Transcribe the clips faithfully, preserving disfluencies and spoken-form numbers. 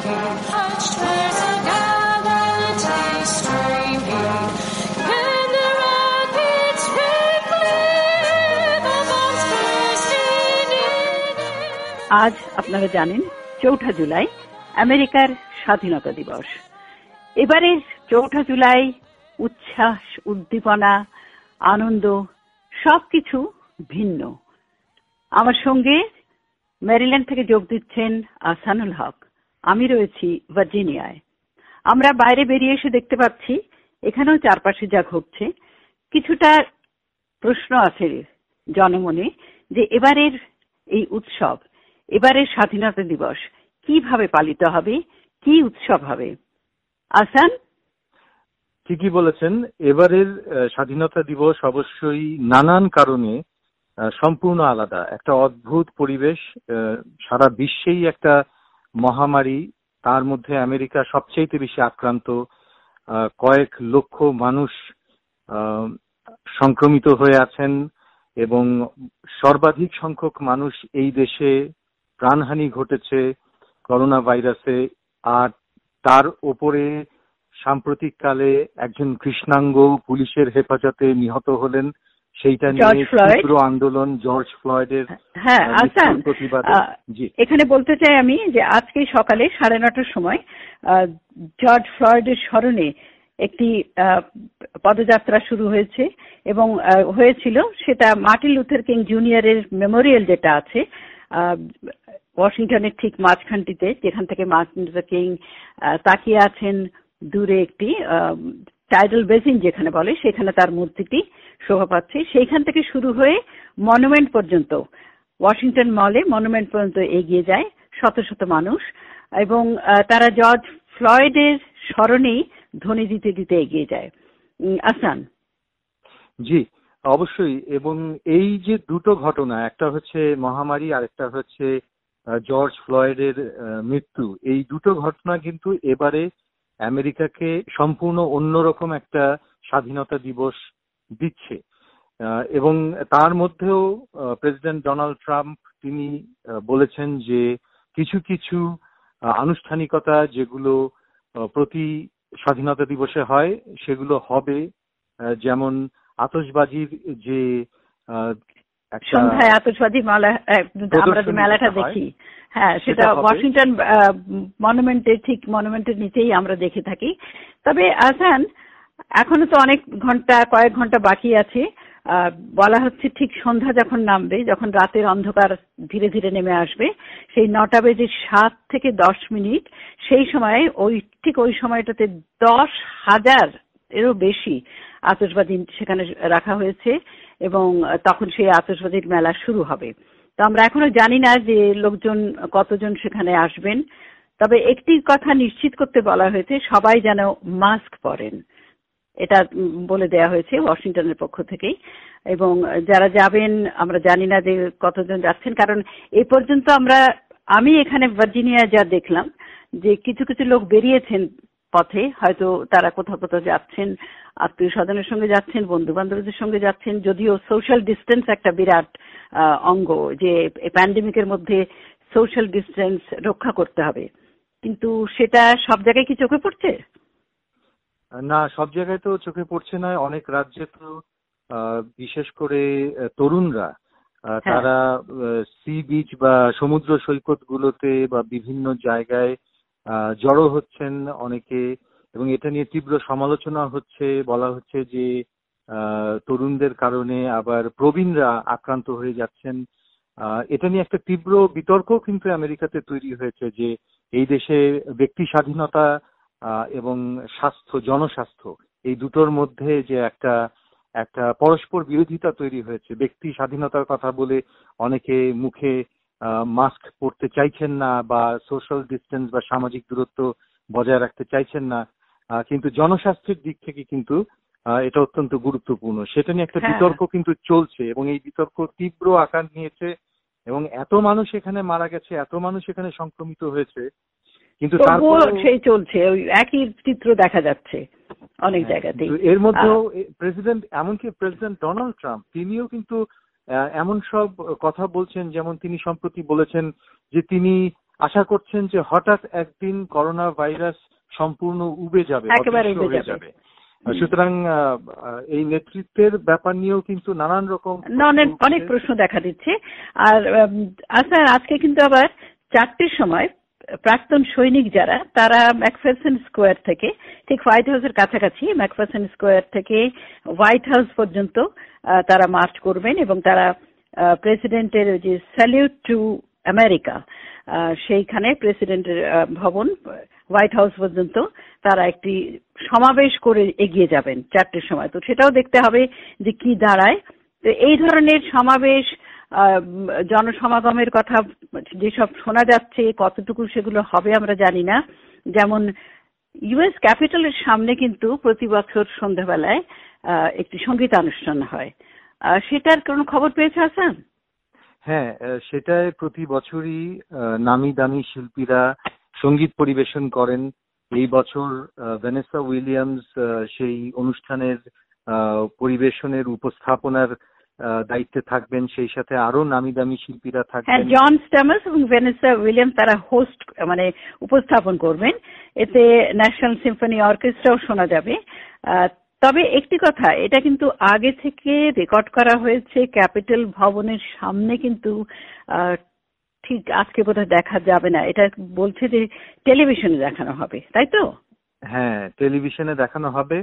Hushed, there's a galaxy streaming, and the rapids rippling, the monsters singing. আজ আপনারা জানেন চৌঠা জুলাই আমেরিকার স্বাধীনতা দিবস। এবারের চৌঠা জুলাই উচ্ছ্বাস, উদ্দীপনা, আনন্দ সবকিছু ভিন্ন। আমার সঙ্গে মেরিল্যান্ড থেকে যোগ দিচ্ছেন আহসানুল হক, আমি রয়েছি ভার্জিনিয়ায়। আমরা বাইরে বেরিয়ে এসে দেখতে পাচ্ছি এখানেও চারপাশে যা ঘটছে, কিছুটা প্রশ্ন আছে জনমনে যে এবারের এই উৎসব, এবারের স্বাধীনতা দিবস কিভাবে পালিত হবে, কি উৎসব হবে। আহসান, ঠিকই বলেছেন, এবারের স্বাধীনতা দিবস অবশ্যই নানান কারণে সম্পূর্ণ আলাদা। একটা অদ্ভুত পরিবেশ, সারা বিশ্বেই একটা মহামারী, তার মধ্যে আমেরিকা সবচেয়ে বেশি আক্রান্ত, কয়েক লক্ষ মানুষ সংক্রমিত হয়ে আছেন এবং সর্বাধিক সংখ্যক মানুষ এই দেশে প্রাণহানি ঘটেছে করোনা ভাইরাসে। আর তার ওপরে সাম্প্রতিককালে একজন কৃষ্ণাঙ্গ পুলিশের হেফাজতে নিহত হলেন, সেইটা নিয়ে তীব্র আন্দোলন, জর্জ ফ্লয়েডের হ্যাঁ আহসান, জি এখানে বলতে চাই আমি যে আজকে সকালে সাড়ে নটার সময় জর্জ ফ্লয়েডের স্মরণে একটি পদযাত্রা শুরু হয়েছে এবং হয়েছিল সেটা মার্টিন লুথার কিং জুনিয়রের মেমোরিয়াল যেটা আছে ওয়াশিংটনের ঠিক মাঝখানটিতে, যেখান থেকে মার্টিন লুথার কিং তাকিয়ে আছেন দূরে একটি টাইডাল বেসিন যেখানে বলে, সেখানে তার মূর্তিটি শোভা পাচ্ছে। সেইখান থেকে শুরু হয়ে মনুমেন্ট পর্যন্ত, ওয়াশিংটন মলে মনুমেন্ট পর্যন্ত এগিয়ে যায় শত শত মানুষ এবং তারা জর্জ ফ্লয়েডের স্মরণেই ধ্বনি দিতে দিতে এগিয়ে যায়। আহসান, জি অবশ্যই। এবং এই যে দুটো ঘটনা, একটা হচ্ছে মহামারী আর একটা হচ্ছে জর্জ ফ্লয়েডের মৃত্যু, এই দুটো ঘটনা কিন্তু এবারে আমেরিকাকে সম্পূর্ণ অন্যরকম একটা স্বাধীনতা দিবস দিচ্ছে। এবং তার মধ্যেও প্রেসিডেন্ট ডোনাল্ড ট্রাম্প তিনি বলেছেন যে কিছু কিছু আনুষ্ঠানিকতা যেগুলো প্রতি স্বাধীনতা দিবসে হয় সেগুলো হবে, যেমন আতশবাজির যে সন্ধ্যায় আতশবাজি মেলা, আমরা যে মেলাটা দেখি, হ্যাঁ সেটা ওয়াশিংটন মনুমেন্টে, ঠিক মনুমেন্টের নিচেই আমরা দেখে থাকি। তবে আহসান, এখনো তো অনেক ঘন্টা, কয়েক ঘন্টা বাকি আছে। বলা হচ্ছে ঠিক সন্ধ্যা যখন নামবে, যখন রাতের অন্ধকার ধীরে ধীরে নেমে আসবে, সেই নটা বেজে সাত থেকে দশ মিনিট সেই সময়, ওই ঠিক ওই সময়টাতে দশ হাজার এরও বেশি আতশবাজি সেখানে রাখা হয়েছে এবং তখন সেই আতশবাজির মেলা শুরু হবে। তো আমরা এখনো জানি না যে লোকজন কতজন সেখানে আসবেন, তবে একটি কথা নিশ্চিত করতে বলা হয়েছে, সবাই যেন মাস্ক পরেন, এটা বলে দেয়া হয়েছে ওয়াশিংটনের পক্ষ থেকেই। এবং যারা যাবেন আমরা জানি না যে কতজন যাচ্ছেন, কারণ এ পর্যন্ত আমরা, আমি এখানে ভার্জিনিয়া যা দেখলাম যে কিছু কিছু লোক বেরিয়েছেন পথে, হয়তো তারা কোথাও কোথাও যাচ্ছেন, আত্মীয় স্বজনের সঙ্গে যাচ্ছেন, বন্ধু বান্ধবদের সঙ্গে যাচ্ছেন, যদিও সোশ্যাল ডিস্টেন্স একটা বিরাট অঙ্গ, যে প্যান্ডেমিকের মধ্যে সোশ্যাল ডিস্টেন্স রক্ষা করতে হবে, কিন্তু সেটা সব জায়গায় কি চোখে পড়ছে? না, সব জায়গায় তো চোখে পড়ছে না। অনেক রাজ্যে তো বিশেষ করে তরুণরা তারা সি বিচ বা সমুদ্র সৈকত গুলোতে বা বিভিন্ন জায়গায় জড়ো হচ্ছেন অনেকে, এবং এটা নিয়ে তীব্র সমালোচনা হচ্ছে। বলা হচ্ছে যে তরুণদের কারণে আবার প্রবীণরা আক্রান্ত হয়ে যাচ্ছেন। এটা নিয়ে একটা তীব্র বিতর্ক কিন্তু আমেরিকাতে তৈরি হয়েছে যে এই দেশে ব্যক্তি স্বাধীনতা এবং স্বাস্থ্য, জনস্বাস্থ্য, এই দুটোর মধ্যে যে একটা একটা পরস্পর বিরোধিতা তৈরি হয়েছে। ব্যক্তি স্বাধীনতার কথা বলে অনেকে মুখে মাস্ক পরতে চাইছেন না বা সোশ্যাল ডিস্টেন্স বা সামাজিক দূরত্ব বজায় রাখতে চাইছেন না, কিন্তু জনস্বাস্থ্যের দিক থেকে কিন্তু এটা অত্যন্ত গুরুত্বপূর্ণ। সেটা নিয়ে একটা বিতর্ক কিন্তু চলছে এবং এই বিতর্ক তীব্র আকার নিয়েছে এবং এত মানুষ এখানে মারা গেছে, এত মানুষ এখানে সংক্রমিত হয়েছে, কিন্তু সেই চলছে, ওই একই চিত্র দেখা যাচ্ছে অনেক জায়গাতে। এর মধ্যেও প্রেসিডেন্ট, এমনকি প্রেসিডেন্ট ডোনাল্ড ট্রাম্প, তিনিও কিন্তু এমন সব কথা বলছেন, যেমন তিনি সম্প্রতি বলেছেন যে তিনি আশা করছেন যে হঠাৎ একদিন করোনা ভাইরাস সম্পূর্ণ উবে যাবে, একেবারে অদৃশ্য উবে হয়ে যাবে। যাবে। সুতরাং এই নেতৃত্বের ব্যাপার নিয়েও কিন্তু নানান রকম অনেক অনেক প্রশ্ন দেখা দিচ্ছে। আর আচ্ছা, আজকে কিন্তু আবার চারটের সময় প্রাক্তন সৈনিক যারা, তারা ম্যাকফারসন স্কোয়ার থেকে ঠিক হোয়াইট হাউসের কাছাকাছি ম্যাকফারসন স্কোয়ার থেকে হোয়াইট হাউস পর্যন্ত তারা মার্চ করবেন এবং তারা প্রেসিডেন্টের যে স্যালিউট টু আমেরিকা, সেইখানে প্রেসিডেন্টের ভবন হোয়াইট হাউস পর্যন্ত তারা একটি সমাবেশ করে এগিয়ে যাবেন চারটের সময়। তো সেটাও দেখতে হবে যে কি দাঁড়ায়। তো এই ধরনের সমাবেশ, জনসমাগমের কথা যেসব শোনা যাচ্ছে, কতটুকু সেগুলো হবে আমরা জানি না। যেমন ইউএস ক্যাপিটালের সামনে কিন্তু প্রতি বছর সন্ধ্যাবেলায় একটি সঙ্গীতানুষ্ঠান হয়, সেটার কোনো খবর পেয়েছে হাসান? হ্যাঁ, সেটায় প্রতি বছরই নামি দামি শিল্পীরা সঙ্গীত পরিবেশন করেন। এই বছর ভ্যানেসা উইলিয়ামস সেই অনুষ্ঠানের পরিবেশনের উপস্থাপনার দায়িত্বে থাকবেন, সেই সাথে আরো নামি দামি শিল্পীরা থাকবেন। জন স্ট্যামার্স এবং ভ্যানেসা উইলিয়ামস তারা হোস্ট মানে উপস্থাপন করবেন। এতে ন্যাশনাল সিম্ফনি অর্কেস্ট্রাও শোনা যাবে। তবে একটি কথা, এটা কিন্তু আগে থেকে রেকর্ড করা হয়েছে ক্যাপিটাল ভবনের সামনে, কিন্তু ঠিক আজকে বোধহয় দেখা যাবে না। এটা বলছে যে টেলিভিশনে দেখানো হবে, তাই তো? হ্যাঁ, টেলিভিশনে দেখানো হবে।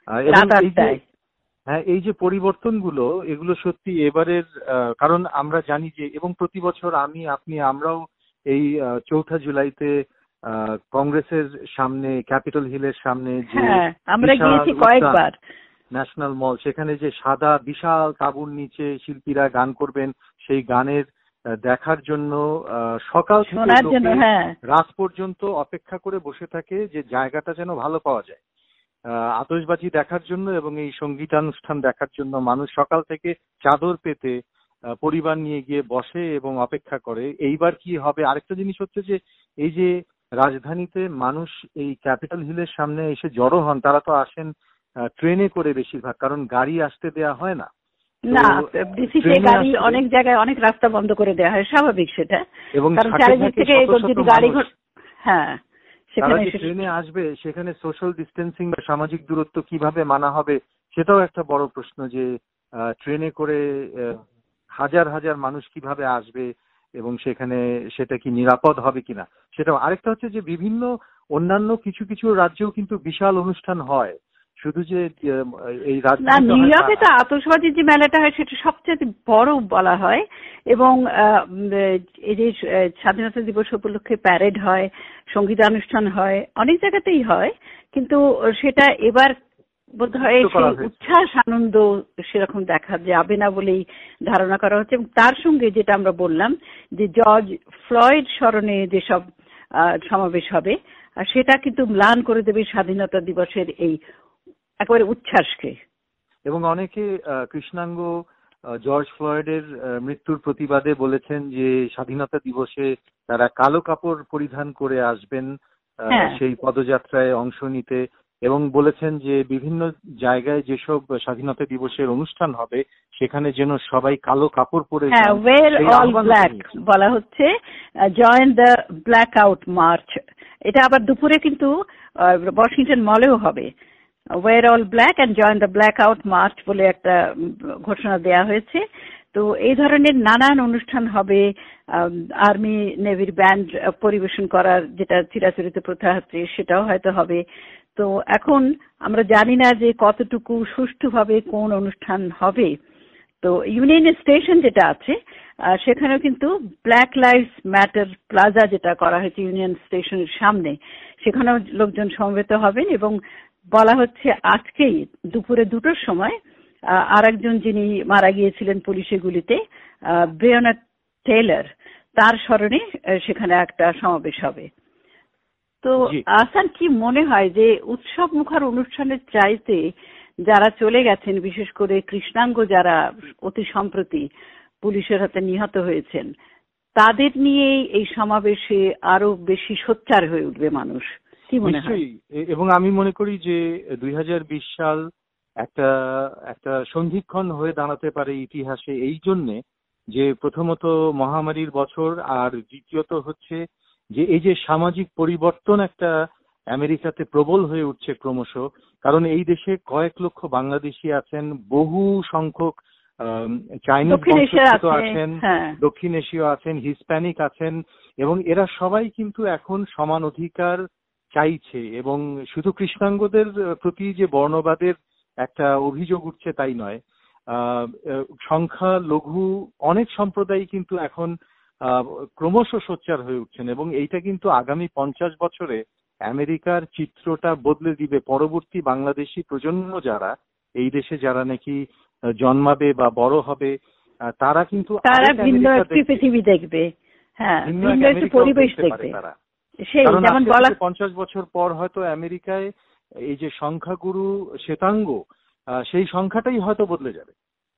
হ্যাঁ, এই যে পরিবর্তনগুলো, এগুলো সত্যি এবারের, কারণ আমরা জানি যে, এবং প্রতি বছর আমি আপনি আমরাও এই চৌঠা জুলাইতে কংগ্রেসের সামনে, ক্যাপিটাল হিলের সামনে যে আমরা গিয়েছি কয়েকবার, ন্যাশনাল মল, সেখানে যে সাদা বিশাল তাঁবুর নিচে শিল্পীরা গান করবেন, সেই গানের দেখার জন্য সকাল থেকে রাত পর্যন্ত অপেক্ষা করে বসে থাকে যে জায়গাটা যেন ভালো পাওয়া যায় আতশবাজি দেখার জন্য এবং এই সঙ্গীতানুষ্ঠান দেখার জন্য। মানুষ সকাল থেকে চাদর পেতে পরিবার নিয়ে গিয়ে বসে এবং অপেক্ষা করে। এইবার কি হবে? আরেকটা জিনিস হচ্ছে যে, এই যে রাজধানীতে মানুষ এই ক্যাপিটাল হিলের সামনে এসে জড়ো হন, তারা তো আসেন ট্রেনে করে বেশিরভাগ, কারণ গাড়ি আসতে দেয়া হয় না। না, ডিসিতে গাড়ি অনেক জায়গায় অনেক রাস্তা বন্ধ করে দেওয়া হয়, স্বাভাবিক সেটা। এবং চারিদিক থেকে গাড়ি, হ্যাঁ, সেখানে ট্রেনে আসবে, সেখানে সোশ্যাল ডিস্টেন্সিং বা সামাজিক দূরত্ব কিভাবে মানা হবে, সেটাও একটা বড় প্রশ্ন। যে ট্রেনে করে হাজার হাজার মানুষ কিভাবে আসবে এবং সেখানে সেটা কি নিরাপদ হবে কিনা সেটাও। আরেকটা হচ্ছে যে, বিভিন্ন অন্যান্য কিছু কিছু রাজ্যেও কিন্তু বিশাল অনুষ্ঠান হয়, শুধু যে এই রাজ্যে না। নিউ ইয়র্কে তো আতশবাজির যে মেলাটা হয় সেটা সবচেয়ে বড় বলা হয়, এবং এই যে স্বাধীনতা দিবস উপলক্ষে প্যারেড হয়, সঙ্গীতানুষ্ঠান হয়, অনেক জায়গাতেই হয়, কিন্তু সেটা এবার বোধহয় উচ্ছ্বাস আনন্দ সেরকম দেখা যাবে না বলেই ধারণা করা হচ্ছে। এবং তার সঙ্গে যেটা আমরা বললাম যে জর্জ ফ্লয়েড স্মরণে যেসব সমাবেশ হবে, সেটা কিন্তু ম্লান করে দেবে স্বাধীনতা দিবসের এই একেবারে উচ্ছ্বাসকে। এবং অনেকে কৃষ্ণাঙ্গ জর্জ ফ্লয়েডের মৃত্যুর প্রতিবাদে বলেছেন যে স্বাধীনতা দিবসে তারা কালো কাপড় পরিধান করে আসবেন সেই পদযাত্রায় অংশ নিতে, এবং বলেছেন যে বিভিন্ন জায়গায় যেসব স্বাধীনতা দিবসের অনুষ্ঠান হবে সেখানে যেন সবাই কালো কাপড় পরে বলা হচ্ছে, join the blackout march. এটা আবার দুপুরে কিন্তু ওয়াশিংটন মলেও হবে। Wear all black and join the blackout march বলে একটা ঘোষণা দেয়া হয়েছে। তো এই ধরনের নানান অনুষ্ঠান হবে। আর্মি নেভির ব্যান্ড পরিবেশন করার যেটা চিরাচরিত প্রথা হচ্ছে, সেটাও হয়তো হবে। তো এখন আমরা জানি না যে কতটুকু সুষ্ঠুভাবে কোন অনুষ্ঠান হবে। তো ইউনিয়ন স্টেশন যেটা আছে সেখানেও কিন্তু ব্ল্যাক লাইভস ম্যাটার প্লাজা যেটা করা হয়েছে ইউনিয়ন স্টেশনের সামনে, সেখানেও লোকজন সমবেত হবেন। এবং বলা হচ্ছে আজকেই দুপুরে দুটোর সময় আর একজন যিনি মারা গিয়েছিলেন পুলিশের গুলিতে, ব্রেয়না টেইলর, তার স্মরণে সেখানে একটা সমাবেশ হবে। তো আসান, কি মনে হয় যে উৎসব মুখর অনুষ্ঠানের চাইতে যারা চলে গেছেন, বিশেষ করে কৃষ্ণাঙ্গ যারা অতি সম্প্রতি পুলিশের হাতে নিহত হয়েছেন, তাদের নিয়েই এই সমাবেশে আরো বেশি সোচ্চার হয়ে উঠবে মানুষ, কি মনে হয়? এবং আমি মনে করি যে দুই হাজার বিশ সাল একটা একটা সন্ধিক্ষণ হয়ে দাঁড়াতে পারে ইতিহাসে, এই জন্যে যে প্রথমত মহামারীর বছর, আর দ্বিতীয়ত হচ্ছে যে এই যে সামাজিক পরিবর্তন একটা আমেরিকাতে প্রবল হয়ে উঠছে ক্রমশ, কারণ এই দেশে কয়েক লক্ষ বাংলাদেশি আছেন, বহু সংখ্যক চাইনিজ বংশোদ্ভূত আছেন, দক্ষিণ এশীয় আছেন, হিসপ্যানিক আছেন, এবং এরা সবাই কিন্তু এখন সমান অধিকার চাইছে। এবং শুধু কৃষ্ণাঙ্গদের প্রতি যে বর্ণবাদের একটা অভিযোগ উঠছে তাই নয়, সংখ্যা লঘু অনেক সম্প্রদায় কিন্তু এখন ক্রমশ সোচ্চার হয়ে উঠছেন, এবং এইটা কিন্তু আগামী পঞ্চাশ বছরে আমেরিকার চিত্রটা বদলে দিবে। পরবর্তী বাংলাদেশি প্রজন্ম যারা এই দেশে যারা নাকি জন্মাবে বা বড় হবে, তারা কিন্তু তারা ভিন্ন একটি পৃথিবী দেখবে, হ্যাঁ ভিন্ন একটি পরিবেশ দেখবে তারা। সেই যেমন বলা পঞ্চাশ বছর পর হয়তো আমেরিকায় এই যে সংখ্যাগুরু শ্বেতাঙ্গ, সেই সংখ্যাটাই হয়তো বদলে যাবে,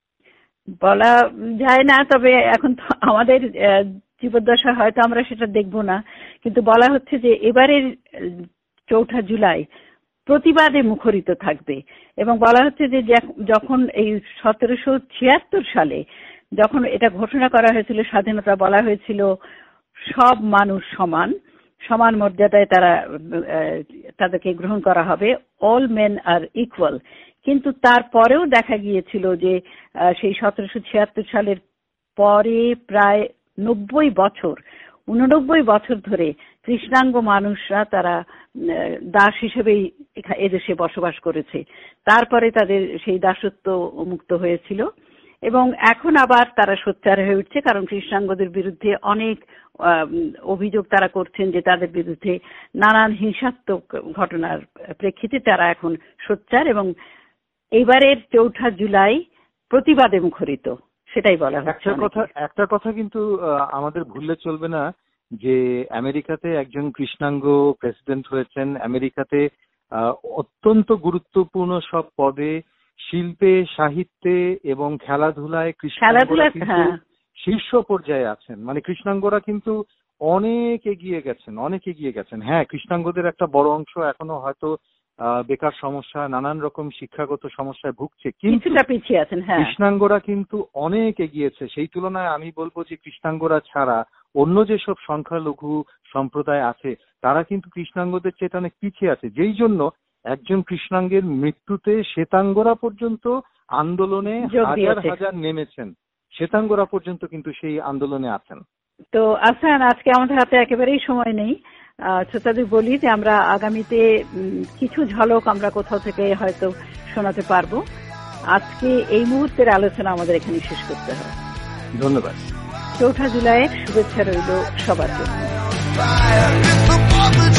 বলা যায় না। তবে এখন আমাদের জীবদ্দশা হয়তো আমরা সেটা দেখব না, কিন্তু বলা হচ্ছে যে এবারের চৌঠা জুলাই প্রতিবাদে মুখরিত থাকবে। এবং বলা হচ্ছে যে যখন এই সতেরোশো ছিয়াত্তর সালে যখন এটা ঘোষণা করা হয়েছিল, স্বাধীনতা, বলা হয়েছিল সব মানুষ সমান, সমান মর্যাদায় তারা তাদেরকে গ্রহণ করা হবে, অল মেন আর ইকুয়াল। কিন্তু তারপরেও দেখা গিয়েছিল যে সেই সতেরোশো ছিয়াত্তর সালের পরে প্রায় নব্বই বছর উননব্বই বছর ধরে কৃষ্ণাঙ্গ মানুষরা তারা দাস হিসেবেই এদেশে বসবাস করেছে। তারপরে তাদের সেই দাসত্ব মুক্ত হয়েছিল, এবং এখন আবার তারা সোচ্চার হয়ে উঠছে, কারণ কৃষ্ণাঙ্গদের বিরুদ্ধে অনেক অভিযোগ তারা করছেন যে তাদের বিরুদ্ধে নানান হিংসাত্মক ঘটনার প্রেক্ষিতে তারা এখন সোচ্চার, এবং এইবারের চৌঠা জুলাই প্রতিবাদে মুখরিত, সেটাই বলা হচ্ছে। একটা কথা একটা কথা কিন্তু আমাদের ভুললে চলবে না যে আমেরিকাতে একজন কৃষ্ণাঙ্গ প্রেসিডেন্ট হয়েছেন। আমেরিকাতে অত্যন্ত গুরুত্বপূর্ণ সব পদে, শিল্পে, সাহিত্যে এবং খেলাধুলায় কৃষ্ণাঙ্গরা কিন্তু শীর্ষ পর্যায়ে আছেন। মানে কৃষ্ণাঙ্গরা কিন্তু অনেক এগিয়ে গেছেন, অনেক এগিয়ে গেছেন। হ্যাঁ, কৃষ্ণাঙ্গদের একটা বড় অংশ এখনো হয়তো বেকার সমস্যা, নানান রকম শিক্ষাগত সমস্যায় ভুগছে, কিন্তু পিছিয়ে আছেন। হ্যাঁ, কৃষ্ণাঙ্গরা কিন্তু অনেক এগিয়েছে। সেই তুলনায় আমি বলবো যে কৃষ্ণাঙ্গরা ছাড়া অন্য যেসব সংখ্যালঘু সম্প্রদায় আছে তারা কিন্তু কৃষ্ণাঙ্গদের চেয়ে অনেক পিছিয়ে আছে। যেই জন্য একজন কৃষ্ণাঙ্গের মৃত্যুতে শ্বেতাঙ্গরা পর্যন্ত আন্দোলনে হাজার হাজার নেমেছেন, শ্বেতাঙ্গরা পর্যন্ত কিন্তু সেই আন্দোলনে আছেন। তো আসান, আজকে আমাদের হাতে একেবারেই সময় নেই। শ্রোতাদের বলি যে আমরা আগামীতে কিছু ঝলক আমরা কোথাও থেকে হয়তো শোনাতে পারবো। আজকে এই মুহূর্তের আলোচনা আমাদের এখানে শেষ করতে হবে। ধন্যবাদ। চৌঠা জুলাইয়ের শুভেচ্ছা রইল সবার জন্য।